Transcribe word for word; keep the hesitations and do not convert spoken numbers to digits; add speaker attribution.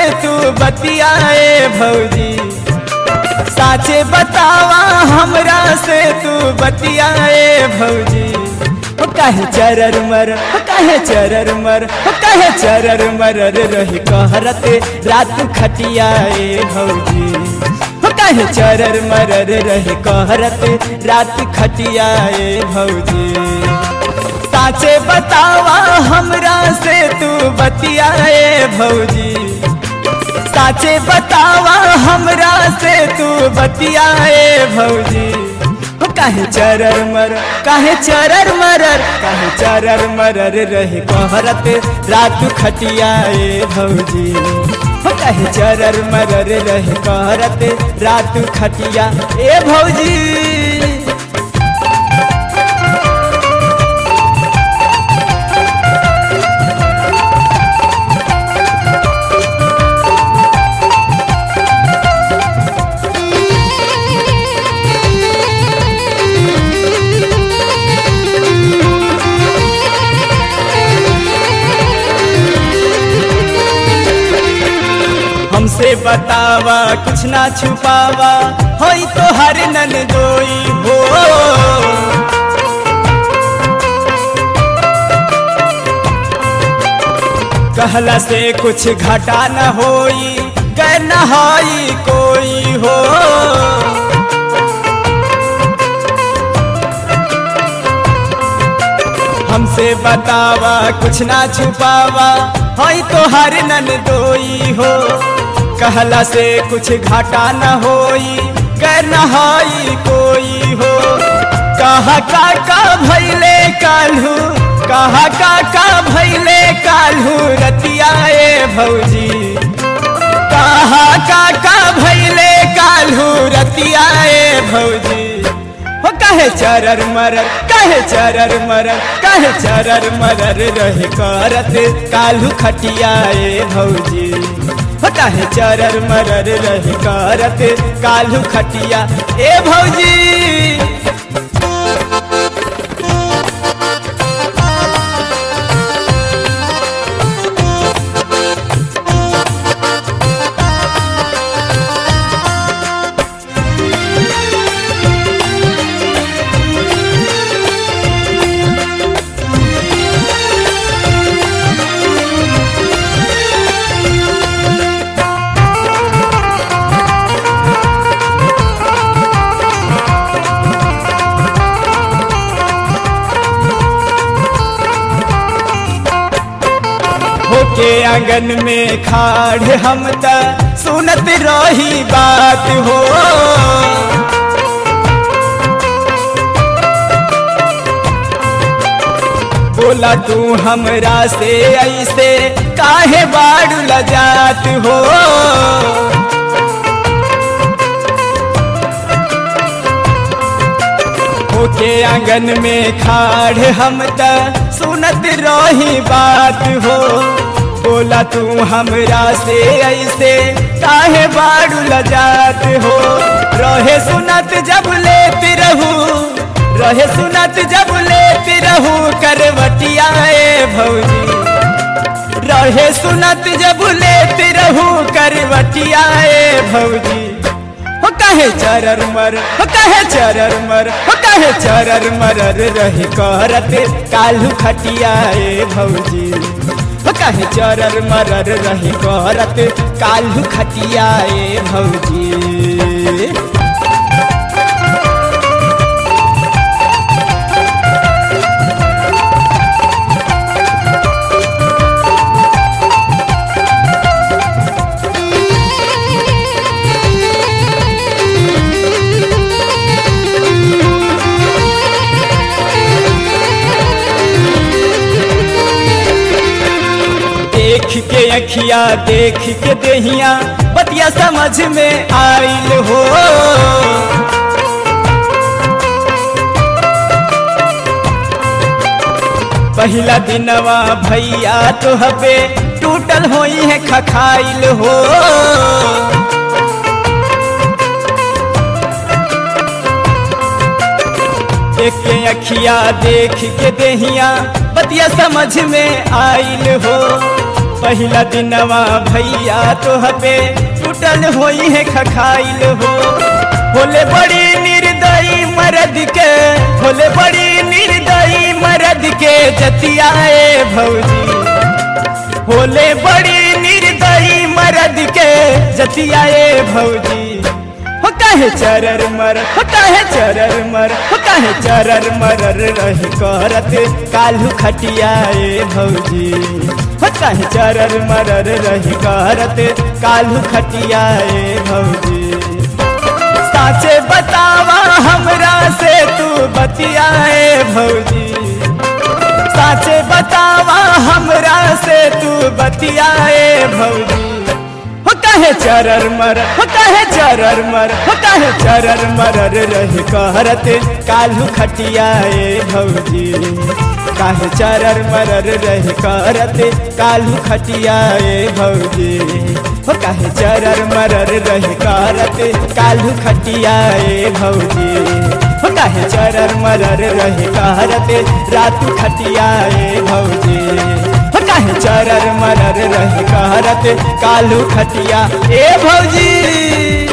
Speaker 1: तू बतियाए भौजी, साचे बतावा हमरा से तू बतियाए भौजी। हो काहे चरर मर, हो काहे चरर मर, हो काहे चरर मरर रही कहरत रात खटियाए भौजी। हो काहे चरर मरर रही कहरत रात खटियाए भौजी। साचे बतावा हमरा से तू बतियाए भौजी, साचे बतावा हमरा से तू बतियाए भौजी। हो काहे चरर मर, काहे चरर मरर, काहे चरर मरर रहे कहरत रात खटियाए भौजी। हो काहे चरर मरर रहे कहरत रात खटिया ए भौजी। हमसे बतावा कुछ ना छुपावा, होई तो हर नन दोई हो। कहला से कुछ घाटा न होई, गैर न होई कोई हो। हमसे बतावा कुछ ना छुपावा, होई तो हर नन दोई हो। कहला से कुछ घाटा न होई, गैर न होई कोई हो। कहा काका भैले काल्हू, कहा काका भैले काल्हू रतियाए भौजी। कहा काका भैले काल्हू रतियाए भौजी। हो काहे चरर मरर, काहे चरर मरर, काहे चरर मरर रहे करत काल्हू खटियाए भौजी। हो काहे चरर मरर रहे करत काल्हू खटिया ए भौजी। के आंगन में खाड़ हम त सुनत रही बात हो। बोला तू हमरा से ऐसे काहे बाड़ू लजात हो। के आंगन में खाड़ हम त सुनत रही बात हो। बोला तू हमरा से ऐसे काहे बाड़ू लजात हो। रहे सुनत जब लेती रहू, रहे सुनत जब लेती रहू करवटियाए भौजी। रहे सुनत जब लेती रहू करवटियाए भौजी। हो काहे चरर मर, हो काहे चरर मर, हो काहे चरर मरर रहे करत काल्हू खटियाए भौजी। हो काहे चरर मरर रहे करत काल्हू खटियाए भौजी। देख के अखिया देख के देहिया बतिया समझ में आइल हो। पहला दिनवा भैया तो हबे टूटल होई है खखाइल हो। देख के अखिया देख के देहिया बतिया समझ में आइल हो। पहिला दिनवा भैया तोह पे टूटल होई है खखाइल हो। होले बड़ी निर्दयी मर्द के, होले बड़ी निर्दयी मर्द के जतियाए भौजी, होले बड़ी निर्दयी मर्द के जतियाए भौजी। हो काहे चरर मर, हो काहे चरर मर, हो काहे चरर मरर रही करत काल्हू खटियाए भौजी। हो काहे चरर मरर रही करत काल्हू खटियाए भौजी। साचे बतावा हमरा से तू बतियाए भौजी, साचे बतावा हमरा से तू बतियाए भौजी। हो काहे चरर मर, हो काहे चरर मर, हो काहे चरर मरर रही करत काल्हू खटियाए भौजी। काहे चरर मरर रही करत काल्हू खटियाए भौजी। हो काहे चरर मरर रही करत काल्हू खटियाए भौजी। हो काहे चरर मरर रही करत रातू खटियाए भौजी। हो काहे चरर मरर रही करत काल्हू खटिया ए भौजी।